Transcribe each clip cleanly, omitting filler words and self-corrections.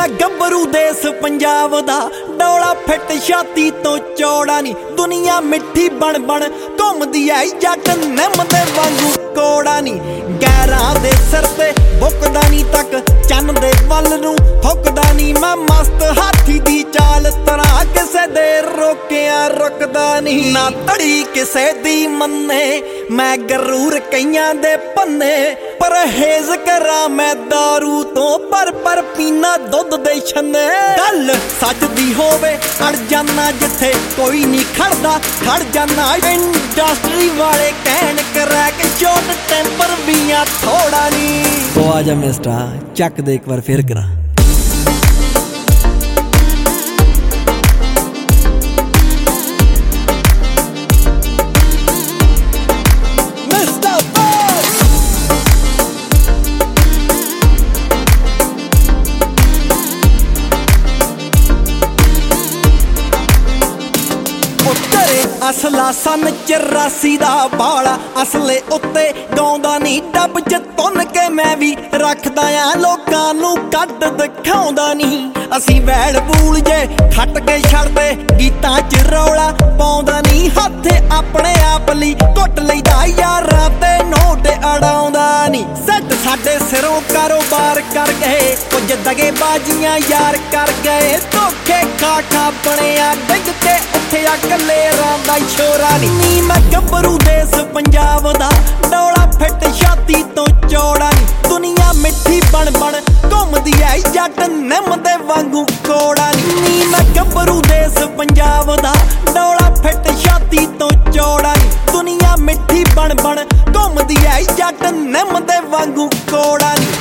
मैं गभरू देस पंजाब दा डोला फिट छाती तो चौड़ा नी दुनिया मिठी बन बन घुमदी है जट निम दे वांगू कोड़ा नी गैरां दे सिर ते बुकदा नी तक चन्न दे वल नूं थुकदा नी मैं मस्त हाथी दी चाल तरा किसे दे रोकिया रुकदा नी ना तड़ी किसे दी मन्ने मैं गरूर कईयां दे पन्ने परहेज करा मैं दारू तो पर पीना दुध दे छन्ने गल सच दी होवे अड़ जाना जिथे कोई नहीं खड़दा खड़ जाना इंडस्ट्री वाले कहन क्रैक शॉट टेंपर भी आ थोड़ा नी तो आजा मिस्टर चक दे एक बार फिर करा असला सन 84 दा बाला असले उत्ते गाउंदा नी डब च तुन के मैं भी रखदा आ लोकां नूं कड्ड दिखाउंदा नी असीं वैल बूल जे खट के छड़दे गीतां च रौला पाउंदा नी हत्थ अपने आप लई घुट लईदा यारां ते नोट अड़ाउंदा नी सट साडे सिरों कारोबार कर गए कुछ दगे बाजियां यार कर गए धोखे खा खा बणिया डिग के उत्थे अकले रांदा छोरा नी मैं गभरू देस पंजाब दा डोला फिट छाती तो चौड़ा नी दुनिया मिठी बन बन घुमदी है जट निम दे वांगू कोड़ा नी मैं गभरू देस पंजाब दा डोला फिट छाती तो चौड़ा नी दुनिया मिठी बन बन घुमदी है जट निम दे वांगू कोड़ा नी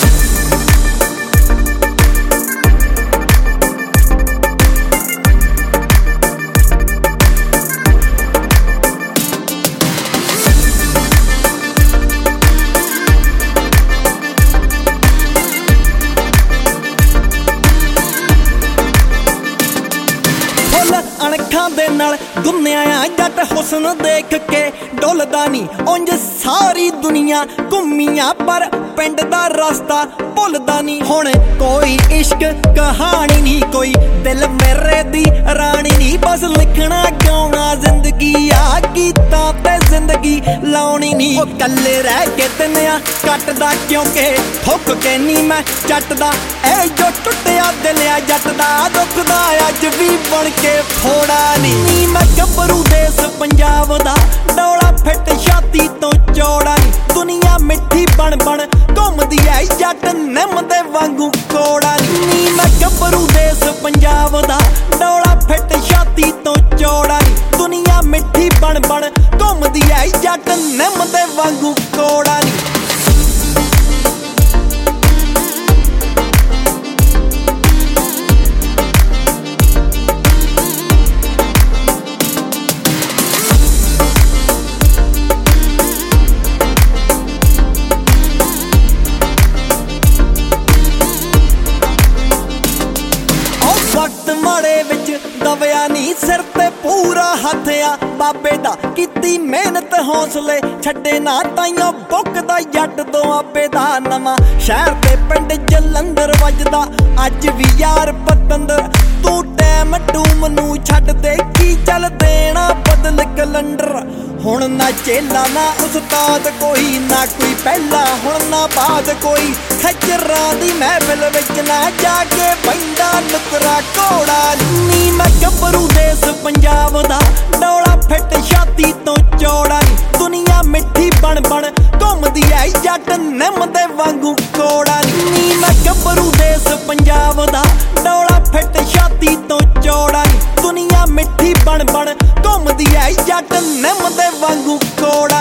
अणखां दे नाल गुन्निया जट हुस्न देख के डुलदा नी उंज सारी दुनिया घुम्मिया पर पिंड दा रास्ता भुलदा नी हुण कोई इश्क कहानी नी कोई दिल मेरे दी रानी नी बस लिखना गाउणा जिंदगी आ गीतां ते जिंदगी लाउणी नी ओ कल्ले रह के दिनिया कटदा क्योंकि ठुक के नी मैं चटदा ए जो टुटिया दिल आ जट दा दुखदा अज भी बन के थोड़ा नी मैं गभरू देस पंजाब दा डोला फिट छाती तो चौड़ा नी दुनिया मिठी बन बन घुमदी है जट निम दे वांगू कोड़ा नी मैं गभरू देस पंजाब दा डोला फिट छाती तो चौड़ा नी दुनिया मिठी बन बन घुमदी है जट निम दे वांगू कोड़ा नी वक्त माड़े विच दवया नी सिर ते पूरा हथ आ बाबे दा कीती मेहनत हौसले छड्डे ना ताइयों बुकदा जट दो आपे दा नवां शहर ते पिंड जलंधर वजदा अज भी यार पतंदर तू टैम टूम नूं छड्ड दे की चल देना बदल कलंडर हुण ना चेला ना उस्ताद कोई ना कोई पहला हुण ना बाद कोई खच्चरां दी महफिल विच ना जाके बैंदा नुकरा घोड़ा नी मैं गभरू देस पंजाब दा डोला फिट छाती तो चौड़ा नी दुनिया मिठी बन बन घुमदी है जट निम दे वांगू कोड़ा नी मैं गभरू देस पंजाब दा डोला फिट छाती तो चौड़ा नी दुनिया मिठी बन बन घुमदी है जट निम दे वांगू कोड़ा